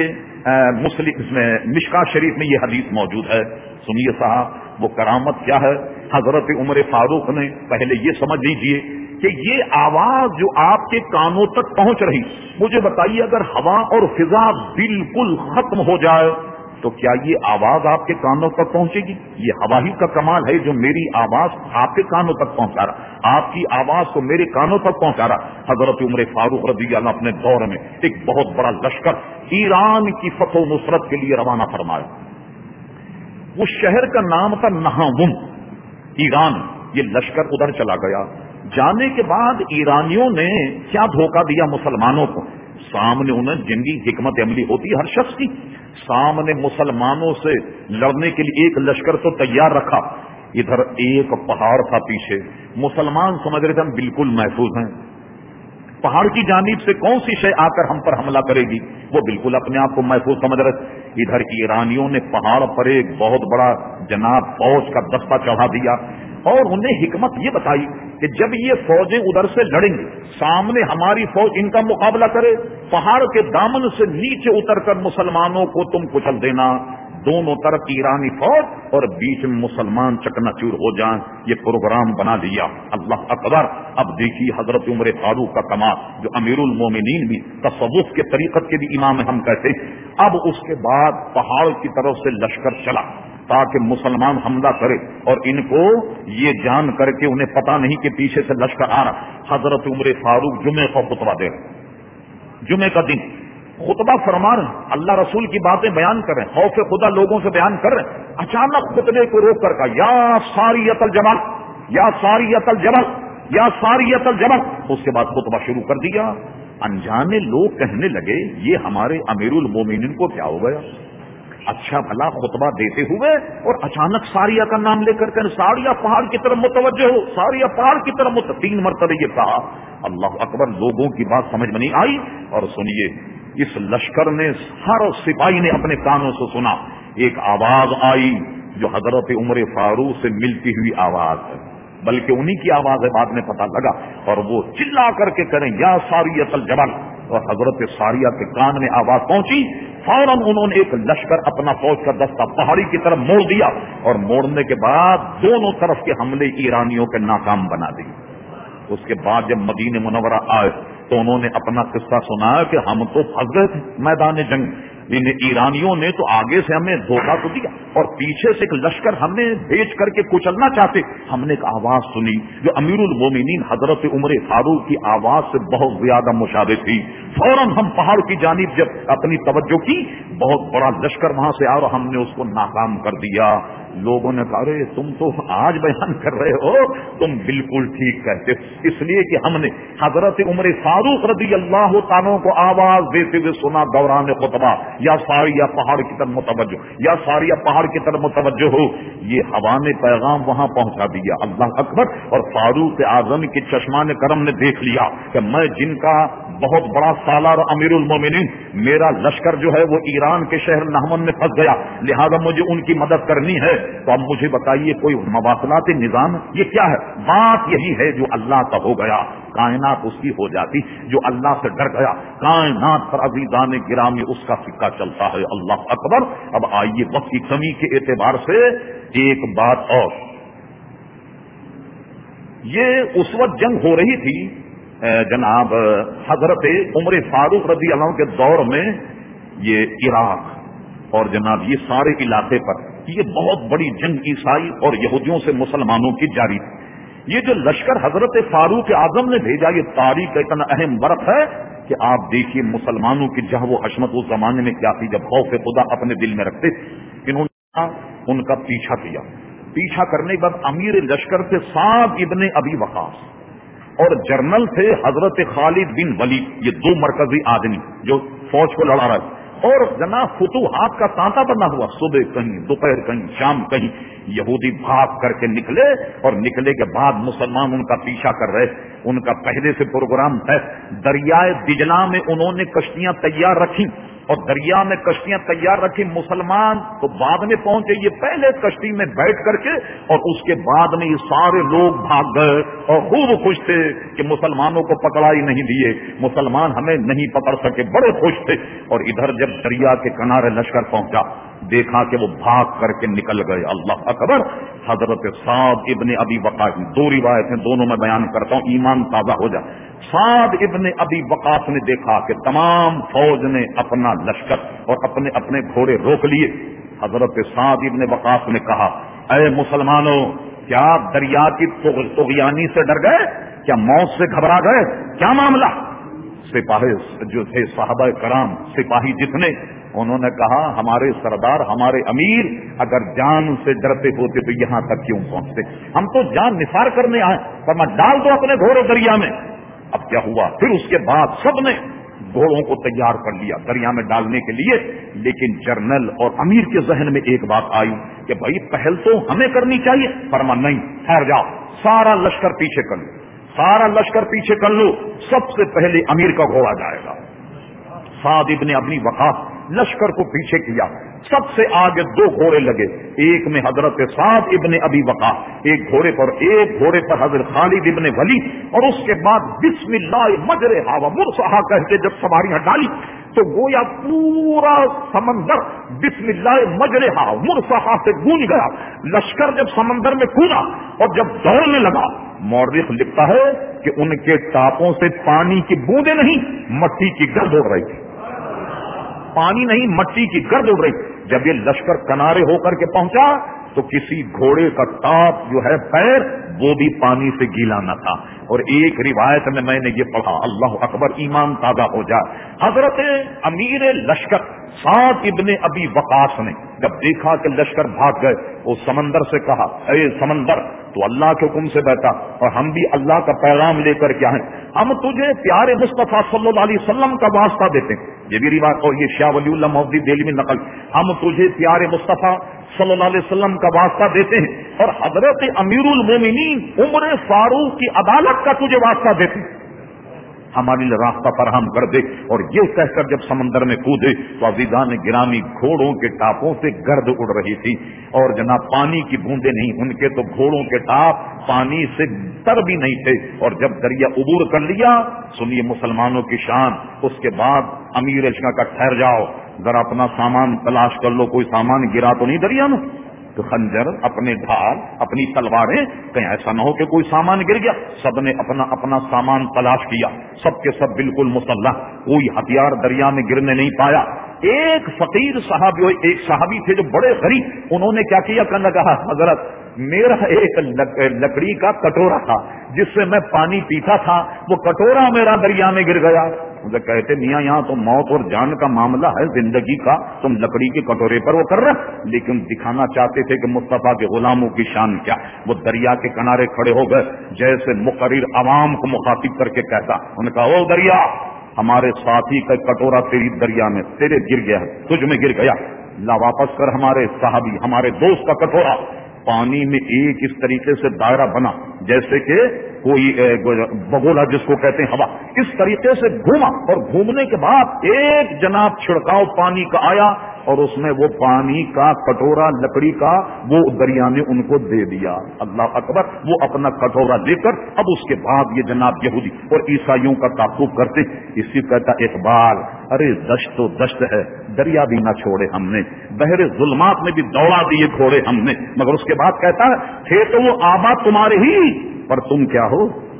مشکاۃ شریف میں یہ حدیث موجود ہے. سنیے صاحب وہ کرامت کیا ہے. حضرت عمر فاروق نے پہلے یہ سمجھ لیجئے کہ یہ آواز جو آپ کے کانوں تک پہنچ رہی، مجھے بتائیے اگر ہوا اور فضا بالکل ختم ہو جائے تو کیا یہ آواز آپ کے کانوں تک پہنچے گی؟ یہ ہوا ہی کا کمال ہے جو میری آواز آپ کے کانوں تک پہنچا رہا، آپ کی آواز کو میرے کانوں تک پہنچا رہا. حضرت عمر فاروق رضی اللہ اپنے دور میں ایک بہت بڑا لشکر ایران کی فتح و نصرت کے لیے روانہ فرمایا. وہ شہر کا نام تھا نہاون، ایران. یہ لشکر ادھر چلا گیا. جانے کے بعد ایرانیوں نے کیا دھوکہ دیا مسلمانوں کو. سامنے انہیں جنگی حکمت عملی ہوتی ہے ہر شخص کی، سامنے مسلمانوں سے لڑنے کے لیے ایک لشکر تو تیار رکھا. ادھر ایک پہاڑ تھا پیچھے، مسلمان سمجھ رہے تھے ہم بالکل محفوظ ہیں، پہاڑ کی جانب سے کون سی شے آ کر ہم پر حملہ کرے گی، وہ بالکل اپنے آپ کو محفوظ سمجھ رہے. ادھر ایرانیوں نے پہاڑ پر ایک بہت بڑا جناب فوج کا دستہ چڑھا دیا اور انہیں حکمت یہ بتائی کہ جب یہ فوجیں ادھر سے لڑیں گی، سامنے ہماری فوج ان کا مقابلہ کرے، پہاڑ کے دامن سے نیچے اتر کر مسلمانوں کو تم کچل دینا، दोनों तरफ ईरानी फौज और बीच में मुसलमान चकनाचूर हो जाएं, ये प्रोग्राम बना लिया। अल्लाह अकबर। अब देखिए हजरत उमर फारूक का कमाल, जो अमीरुल मोमिनीन भी, तसव्वुफ के तरीकत के भी इमाम हम कहते हैं। अब उसके बाद पहाड़ की तरफ से लश्कर चला ताकि मुसलमान हमला करे, और इनको ये जान करके उन्हें पता नहीं कि पीछे से लश्कर आ रहा। हजरत उमर फारूक जुमे का खुतबा दे रहे, जुमे का दिन खुतबा फरमा रहे, अल्लाह रसूल की बातें बयान कर रहे हैं, खौफ खुदा लोगों से बयान कर रहे हैं। अचानक खुतबे को रोक कर कहा, या सारियतल जबल, या सारियतल जबल, या सारियतल जबल। उसके बाद खुतबा शुरू कर दिया। अनजाने लोग कहने लगे, ये हमारे अमीरुल मोमिनीन को क्या हो गया? अच्छा भला खुतबा देते हुए और अचानक सारिया का नाम लेकर के, सारिया पहाड़ की तरफ मुतवज्जह हो, सारिया पहाड़ की तरफ तीन मरतबे ये कहा। अल्लाह अकबर। लोगों की बात समझ में नहीं आई। और सुनिए, इस लश्कर ने, हर सिपाही ने अपने कानों से सुना, एक आवाज आई जो हजरत उमर फारूक से मिलती हुई आवाज है, बल्कि उन्हीं की आवाज है, बाद में पता लगा। और वो चिल्ला करके करें, या सारियतल जबल। और हजरत सारिया के कान में आवाज पहुंची, फौरन उन्होंने एक लश्कर, अपना फौज का दस्ता पहाड़ी की तरफ मोड़ दिया, और मोड़ने के बाद दोनों तरफ के हमले ईरानियों के नाकाम बना दिए। उसके बाद जब मदीने मुनव्वरा आए तो उन्होंने अपना किस्सा सुनाया कि हम तो फंस गए थे मैदान जंग, इन ईरानियों ने तो आगे से हमें धोखा तो दिया और पीछे से एक लश्कर हमें भेज करके कुचलना चाहते। हमने एक आवाज सुनी जो अमीरुल मोमिनीन हजरत उमर फारूक की आवाज से बहुत ज्यादा मुशाबे थी। फौरन हम पहाड़ की जानिब जब अपनी तवज्जो की, बहुत बड़ा लश्कर वहां से आया और हमने उसको नाकाम कर दिया। लोगों ने कहा, अरे तुम तो आज बयान कर रहे हो, तुम बिल्कुल ठीक कहते हो, इसलिए कि हमने हजरत उमर फारूक रज़ी अल्लाह ताला को आवाज देते हुए सुना दौरान खुतबा, या सारिया पहाड़ की तरफ मुतवज्जो, या सारिया पहाड़ की तरफ मुतवज्जो हो। ये हवा ने पैगाम वहां पहुंचा दिया। अल्लाह अकबर। और फारूक आजम के चश्मान करम ने देख लिया कि मैं जिनका बहुत बड़ा सालार अमीरुल मोमिनीन, मेरा लश्कर जो है वो ईरान के शहर नहमन में फंस गया, लिहाजा मुझे उनकी मदद करनी है। तो अब मुझे बताइए, कोई मवासलाती निजाम ये क्या है? बात यही है, जो अल्लाह का हो गया कायनात उसकी हो जाती, जो अल्लाह से डर गया कायनात पर अज़ीज़ान गिरामी उसका सिक्का चलता है। अल्लाह अकबर। अब आइए, वक्त की कमी के एतबार से एक बात और, ये उस वक्त जंग हो रही थी जनाब हजरत उमर फारूक रज़ी अल्लाह के दौर में, ये इराक और जनाब ये सारे इलाके पर ये बहुत बड़ी जंग ईसाई और यहूदियों से मुसलमानों की जारी थी। ये जो लश्कर हजरत फारूक आजम ने भेजा, ये तारीख का इतना अहम वर्क है कि आप देखिए मुसलमानों की जहाँ वो हशमत उस जमाने में क्या थी, जब खौफ खुदा अपने दिल में रखते। इन्होंने उनका पीछा किया। पीछा करने के बाद अमीर लश्कर थे साद इब्ने अबी वकास और जर्नल थे हजरत खालिद बिन वलीद, ये दो मरकजी आदमी जो फौज को लड़ा रहे। और जनाब फुतूहात का तांता बना हुआ, सुबह कहीं, दोपहर कहीं, शाम कहीं, यहूदी भाग करके निकले और निकले के बाद मुसलमान उनका पीछा कर रहे। उनका पहले से प्रोग्राम है। दरियाए दिजला में उन्होंने कश्तियां तैयार रखी और दरिया में कश्तियां तैयार रखी। मुसलमान तो बाद में पहुंचे, ये पहले कश्ती में बैठ करके और उसके बाद में ये सारे लोग भाग गए और खूब खुश थे कि मुसलमानों को पकड़ाई नहीं दिए, मुसलमान हमें नहीं पकड़ सके, बड़े खुश थे। और इधर जब दरिया के किनारे लश्कर पहुंचा, देखा कि वो भाग करके निकल गए। अल्लाह अकबर। हजरत साद इब्ने अबी वकास, दो रिवायतें, दोनों में बयान करता हूं, ईमान ताजा हो जाए। साद इब्ने अबी वकास ने देखा कि तमाम फौज ने अपना लश्कर और अपने अपने घोड़े रोक लिए। हजरत साद इब्ने वकास ने कहा, अरे मुसलमानों, क्या दरिया की तुग़यानी से डर गए? क्या मौत से घबरा गए? क्या मामला? सिपाही जो थे साहबा कराम, सिपाही जितने, उन्होंने कहा, हमारे सरदार, हमारे अमीर अगर जान से डरते होते तो यहां तक क्यों पहुंचते? हम तो जान निसार करने आए, पर मैं डाल दो अपने घोड़े दरिया में। अब क्या हुआ? फिर उसके बाद सबने घोड़ों को तैयार कर लिया दरिया में डालने के लिए। लेकिन जर्नल और अमीर के जहन में एक बात आई कि भाई पहल तो हमें करनी चाहिए। फरमा नहीं, ठहर जाओ, सारा लश्कर पीछे कर लो, सारा लश्कर पीछे कर लो, सबसे पहले अमीर का घोड़ा जाएगा। साद इब्ने अबी वकास लश्कर को पीछे किया, सबसे आगे 2 घोड़े लगे, एक में हजरत साद इब्ने अबी वक़ास, एक घोड़े पर हजरत खालिद इब्ने वलीद, और उसके बाद बिस्मिल्लाह मजरेहा व मुरसाहा कह के जब सवारियां डाली तो गोया पूरा समंदर बिस्मिल्लाह मजरेहा मुरसाहा से गूंज गया। लश्कर जब समंदर में कूदा और जब दौड़ने लगा, मौर्रिख लिखता है कि उनके टापों से पानी की बूंदें नहीं, मट्टी की गर्द उड़ रही थी। पानी नहीं, मट्टी की गर्द उड़ रही। जब ये लश्कर किनारे होकर के पहुंचा तो किसी घोड़े का टाप जो है पैर, वो भी पानी से गीला न था। और एक रिवायत में मैंने ये पढ़ा, अल्लाह अकबर, ईमान ताजा हो जाए, हजरत अमीर लश्कर साद इब्ने अबी वक़ास ने जब देखा कि लश्कर भाग गए, वो समंदर से कहा, अरे समंदर, तो अल्लाह के हुक्म से बैठा और हम भी अल्लाह का पैगाम लेकर के आए, हम तुझे प्यारे मुस्तफा सल्लल्लाहु अलैहि वसल्लम का वास्ता देते हैं। ये भी रिवायत, और ये शाह वलीउल्लाह मौदूदी दिल्ली में नकल, हम तुझे प्यारे मुस्तफा सल्लल्लाहु अलैहि वसल्लम का वास्ता देते हैं और हजरत अमीरुल मोमिनीन उमर फारूक की अदालत का तुझे वास्ता देते हैं, हमारे लिए रास्ता फराहम कर दे। और ये कहकर जब समंदर में कूदे तो अज़ीज़ान गिरामी, घोड़ों के टापों से गर्द उड़ रही थी और जनाब पानी की बूंदे नहीं, उनके तो घोड़ों के टाप पानी से तर भी नहीं थे। और जब दरिया उबूर कर लिया, सुनिए मुसलमानों की शान, उसके बाद अमीर लश्कर का ठहर जाओ, जरा अपना सामान तलाश कर लो, कोई सामान गिरा तो नहीं दरिया में, तो खंजर, अपने ढाल, अपनी तलवारें, कहीं ऐसा न हो कि कोई सामान गिर गया। सबने अपना अपना सामान तलाश किया, सबके सब बिल्कुल मुसल्लह, कोई हथियार दरिया में गिरने नहीं पाया। एक फकीर साहब, एक साहबी थे जो बड़े गरीब, उन्होंने क्या किया, कहने लगा, हजरत मेरा एक लकड़ी का कटोरा था जिससे मैं पानी पीता था, वो कटोरा मेरा दरिया में गिर गया। मुझे कहते, मियाँ यहाँ तो मौत और जान का मामला है, जिंदगी का, तुम लकड़ी के कटोरे पर वो कर रहे। लेकिन दिखाना चाहते थे कि मुस्तफा के गुलामों की शान क्या। वो दरिया के किनारे खड़े हो गए, जैसे मुकर्रिर अवाम को मुखातिब करके कहता, उन्होंने कहा, ओ दरिया, हमारे साथी का कटोरा तेरी दरिया में, तेरे गिर गया है, तुझ में गिर गया, ला वापस कर हमारे साहबी, हमारे दोस्त का कटोरा। पानी में एक इस तरीके से दायरा बना जैसे कि कोई बगोला जिसको कहते हैं हवा, इस तरीके से घूमा और घूमने के बाद एक जनाब छिड़काव पानी का आया और उसमें वो पानी का कटोरा लकड़ी का वो दरिया ने उनको दे दिया। अल्लाह अकबर, वो अपना कटोरा लेकर अब उसके बाद ये जनाब यहूदी और ईसाइयों का ताक़ुब करते। इसी कहता इकबाल, अरे दश्त तो दश्त है, दरिया भी ना छोड़े हमने, बहरे जुल्मात में भी दौड़ा दिए घोड़े हमने। मगर उसके बाद कहता है, थे तो वो आबा तुम्हारे ही, पर तुम क्या हो,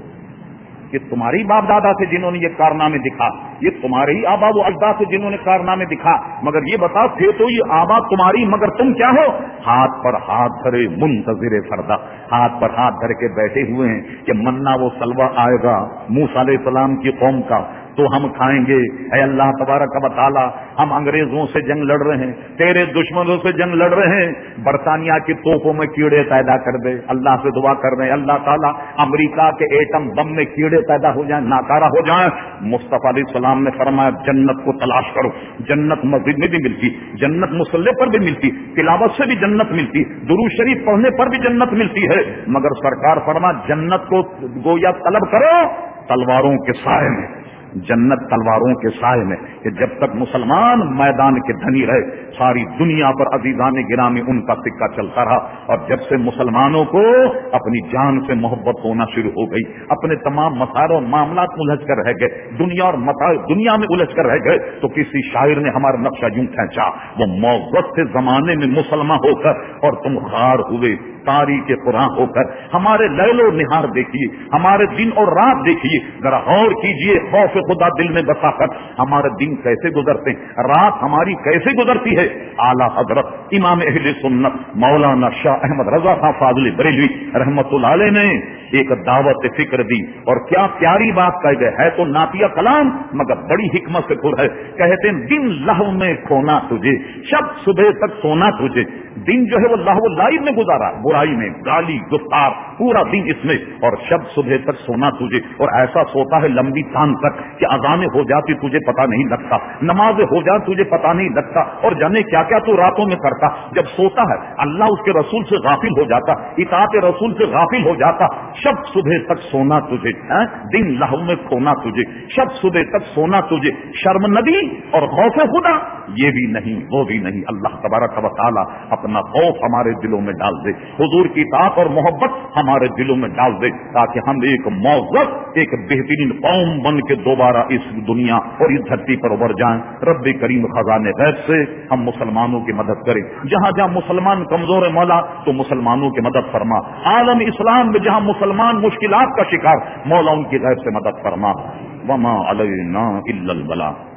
कि तुम्हारे ही बाप दादा थे जिन्होंने ये कारनामे दिखा, ये तुम्हारे ही आबा वो अजदाद थे जिन्होंने कारनामे दिखा। मगर ये बताओ, थे तो ये आबा तुम्हारी, मगर तुम क्या हो, हाथ पर हाथ धरे मुंतज़िर फरदा, हाथ पर हाथ धर के बैठे हुए हैं कि मन्ना वो सलवा आएगा मूसा अलैहिस्सलाम की कौम का तो हम खाएंगे। ऐ अल्लाह तबारक व तआला, हम अंग्रेजों से जंग लड़ रहे हैं, तेरे दुश्मनों से जंग लड़ रहे हैं, बरतानिया की तोपों में कीड़े पैदा कर दे, अल्लाह से दुआ कर रहे हैं, अल्लाह ताला अमेरिका के एटम बम में कीड़े पैदा हो जाए, नाकारा हो जाए। मुस्तफा अलैहिस्सलाम ने फरमाया, जन्नत को तलाश करो, जन्नत मस्जिद में भी मिलती, जन्नत मुसल्ले पर भी मिलती, तिलावत से भी जन्नत मिलती, दुरूद शरीफ पढ़ने पर भी जन्नत मिलती है। मगर सरकार फरमा, जन्नत को गोया तलब करो तलवारों के साए में, जन्नत तलवारों के साए में, कि जब तक मुसलमान मैदान के धनी रहे, सारी दुनिया पर अजीजान गिरामी उनका सिक्का चलता रहा। और जब से मुसलमानों को अपनी जान से मोहब्बत होना शुरू हो गई, अपने तमाम मसाइल और मामलात उलझ कर रह गए, दुनिया और दुनिया में उलझ कर रह गए, तो किसी शायर ने हमारा नक्शा यूं खींचा, वो मौत से जमाने में मुसलमान होकर और तुम खार हुए तारीख कुरान होकर, हमारे लैलो निहार देखिए, हमारे दिन और रात देखिए, जरा गौर कीजिए, खौफ खुदा दिल में बसाकर हमारे दिन कैसे गुजरते हैं, रात हमारी कैसे गुजरती है। आला हजरत इमाम अहले सुन्नत मौलाना शाह अहमद रजा खां फाज़िल बरेलवी रहमतुल्लाह अलैह ने एक दावत फिक्र दी, और क्या प्यारी बात कह गए, है तो नातिया कलाम मगर बड़ी हिकमत से खुर है। कहते हैं, दिन लहव में खोना तुझे, शब सुबह तक सोना तुझे। दिन जो है वो लहव लाइव में गुजारा, برائی میں، گالی گفتار، پورا دن اس میں، اور شب صبح تک سونا تجھے، اور ایسا سوتا ہے لمبی تان تک کہ اذانیں ہو جاتی تجھے پتہ نہیں لگتا، نمازیں ہو جاتی تجھے پتہ نہیں لگتا، اور جانے کیا کیا تو راتوں میں کرتا. جب سوتا ہے اللہ اس کے رسول سے غافل ہو جاتا، اطاعت رسول سے غافل ہو جاتا. شب صبح تک سونا تجھے، دن لہو میں کھونا تجھے، شب صبح تک سونا تجھے، شرم نبی اور خوف خدا یہ بھی نہیں وہ بھی نہیں. اللہ تبارک و تعالی اپنا خوف ہمارے دلوں میں ڈال دے، حضور کی اطاعت اور محبت ہمارے دلوں میں ڈال دے، تاکہ ہم ایک معزز ایک بہترین قوم بن کے دوبارہ اس دنیا اور اس دھرتی پر ابھر جائیں. رب کریم خزانے غیب سے ہم مسلمانوں کی مدد کریں، جہاں جہاں مسلمان کمزور ہے مولا تو مسلمانوں کی مدد فرما. عالم اسلام میں جہاں مسلمان مشکلات کا شکار، مولا ان کی غیب سے مدد فرما. وما علینا الا البلاغ.